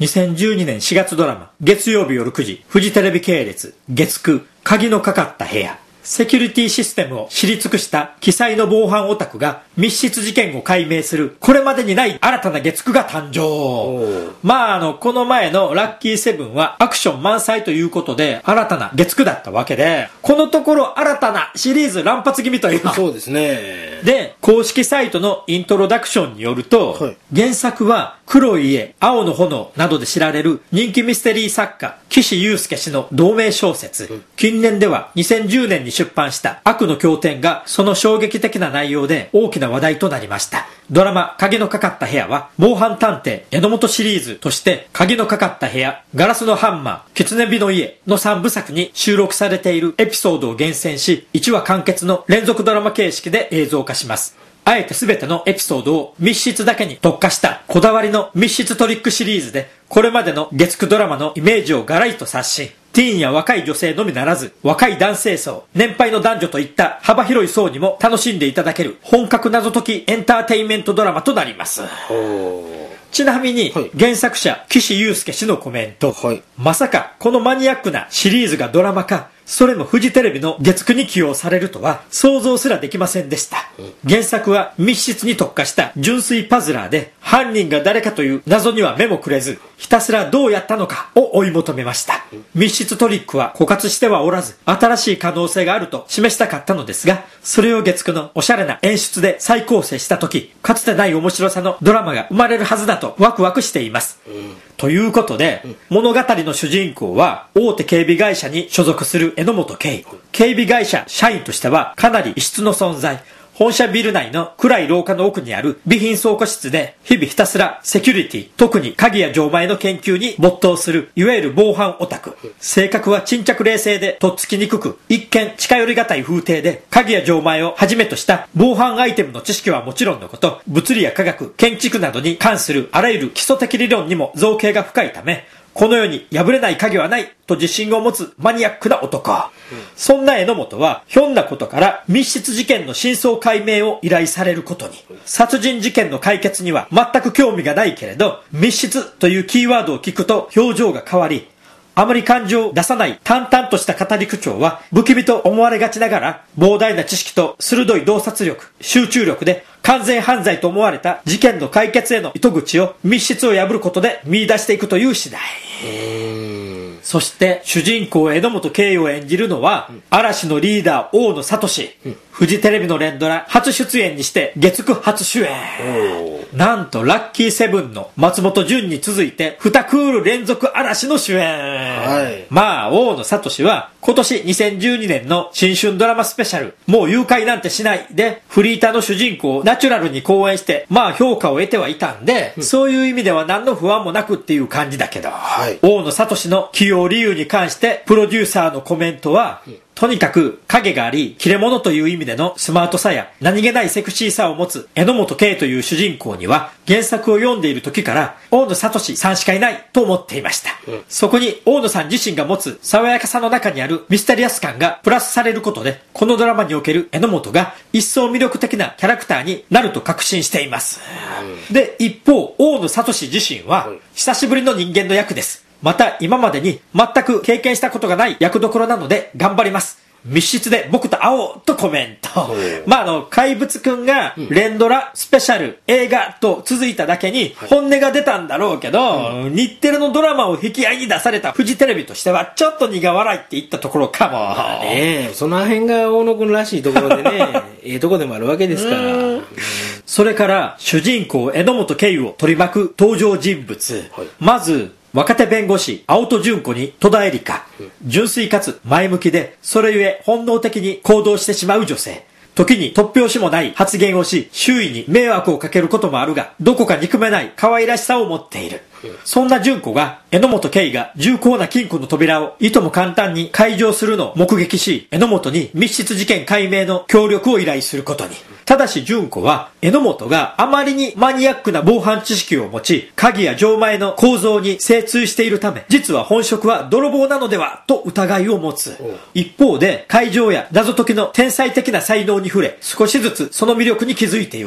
2012年4月ドラマ、月曜日夜9時、フジテレビ系列、月9、鍵のかかった部屋。セキュリティシステムを知り尽くした記載の防犯オタクが密室事件を解明する、これまでにない新たな月9が誕生。この前のラッキーセブンはアクション満載ということで新たな月9だったわけで、このところ新たなシリーズ乱発気味という。 そうですね。 で、公式サイトのイントロダクションによると、はい、原作は黒い家、青の炎などで知られる人気ミステリー作家、岸優介氏の同名小説。近年では2010年に出版した悪の経典がその衝撃的な内容で大きな話題となりました。ドラマ鍵のかかった部屋は防犯探偵榎本シリーズとして鍵のかかった部屋、ガラスのハンマー、狐火の家の3部作に収録されているエピソードを厳選し、1話完結の連続ドラマ形式で映像化します。あえて全てのエピソードを密室だけに特化したこだわりの密室トリックシリーズで、これまでの月9ドラマのイメージをガラリと刷新。ティーンや若い女性のみならず、若い男性層、年配の男女といった幅広い層にも楽しんでいただける本格謎解きエンターテインメントドラマとなります。ちなみに、原作者岸優介氏のコメント、まさかこのマニアックなシリーズがドラマ化、それもフジテレビの月9に起用されるとは想像すらできませんでした。原作は密室に特化した純粋パズラーで、犯人が誰かという謎には目もくれず、ひたすらどうやったのかを追い求めました。密室トリックは枯渇してはおらず、新しい可能性があると示したかったのですが、それを月9のおしゃれな演出で再構成した時、かつてない面白さのドラマが生まれるはずだとワクワクしています。ということで、物語の主人公は大手警備会社に所属する榎本圭。警備会社社員としてはかなり異質の存在。本社ビル内の暗い廊下の奥にある備品倉庫室で日々ひたすらセキュリティ、特に鍵や錠前の研究に没頭するいわゆる防犯オタク。性格は沈着冷静でとっつきにくく、一見近寄りがたい風景で、鍵や錠前をはじめとした防犯アイテムの知識はもちろんのこと、物理や科学、建築などに関するあらゆる基礎的理論にも造詣が深いため、この世に破れない鍵はないと自信を持つマニアックな男。そんな榎本はひょんなことから密室事件の真相解明を依頼されることに。殺人事件の解決には全く興味がないけれど、密室というキーワードを聞くと表情が変わり、あまり感情を出さない淡々とした語り口調は不気味と思われがちながら、膨大な知識と鋭い洞察力、集中力で完全犯罪と思われた事件の解決への糸口を密室を破ることで見出していくという次第。そして主人公榎本圭を演じるのは、嵐のリーダー大野聡。フジテレビの連ドラ初出演にして月9初主演。なんとラッキーセブンの松本潤に続いて2クール連続嵐の主演。大野聡は今年2012年の新春ドラマスペシャル、もう誘拐なんてしないでフリーターの主人公をナチュラルに好演して評価を得てはいたんで、そういう意味では何の不安もなくっていう感じだけど、大野聡の起用理由に関してプロデューサーのコメントは、とにかく影があり切れ者という意味でのスマートさや何気ないセクシーさを持つ榎本圭という主人公には、原作を読んでいる時から大野聡さんしかいないと思っていました。そこに大野さん自身が持つ爽やかさの中にあるミステリアス感がプラスされることで、このドラマにおける榎本が一層魅力的なキャラクターになると確信しています。で、一方大野聡自身は久しぶりの人間の役です。また今までに全く経験したことがない役どころなので頑張ります。密室で僕と会おうとコメント。怪物くんが連ドラ、スペシャル、映画と続いただけに本音が出たんだろうけど、日テレのドラマを引き合いに出されたフジテレビとしてはちょっと苦笑いって言ったところかも。 その辺が大野くんらしいところでね、とこでもあるわけですから。 それから主人公榎本圭を取り巻く登場人物。まず、若手弁護士青戸純子に戸田恵梨香。純粋かつ前向きで、それゆえ本能的に行動してしまう女性。時に突拍子もない発言をし、周囲に迷惑をかけることもあるが、どこか憎めない可愛らしさを持っている。そんな純子が榎本圭が重厚な金庫の扉をいとも簡単に開錠するのを目撃し、榎本に密室事件解明の協力を依頼することに。ただし純子は榎本があまりにマニアックな防犯知識を持ち、鍵や錠前の構造に精通しているため、実は本職は泥棒なのではと疑いを持つ。一方で解錠や謎解きの天才的な才能に触れ、少しずつその魅力に気づいていく。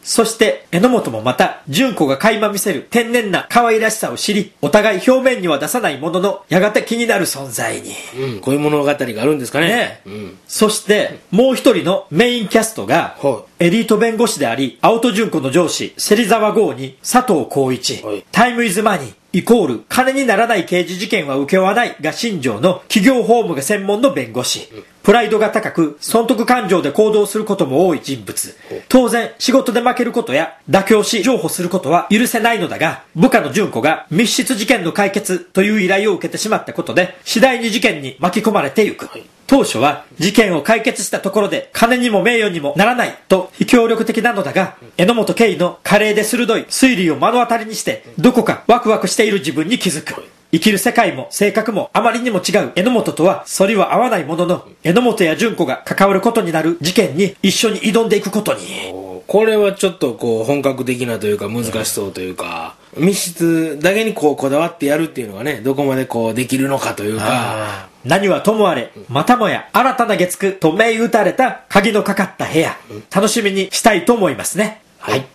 そして榎本もまた純子が垣間見せる天然な可愛らしさを知り、お互い表面には出さないもののやがて気になる存在に、 こういう物語があるんですかね。 そしてもう一人のメインキャストが、エリート弁護士であり青戸純子の上司芹沢剛に佐藤浩一、タイムイズマニーイコール金にならない刑事事件は請け負わないが信条の企業法務が専門の弁護士、プライドが高く損得感情で行動することも多い人物。当然仕事で負けることや妥協し譲歩することは許せないのだが、部下の純子が密室事件の解決という依頼を受けてしまったことで次第に事件に巻き込まれてゆく。当初は事件を解決したところで金にも名誉にもならないと非協力的なのだが、榎本圭の華麗で鋭い推理を目の当たりにしてどこかワクワクしている自分に気づく。生きる世界も性格もあまりにも違う榎本とは反りは合わないものの、榎本や純子が関わることになる事件に一緒に挑んでいくことに。 これはちょっとこう本格的なというか難しそうというか、密室だけにこうこだわってやるっていうのがね、どこまでこうできるのかというか。 何はともあれ、またもや新たな月9と銘打たれた鍵のかかった部屋、楽しみにしたいと思いますね。 はい。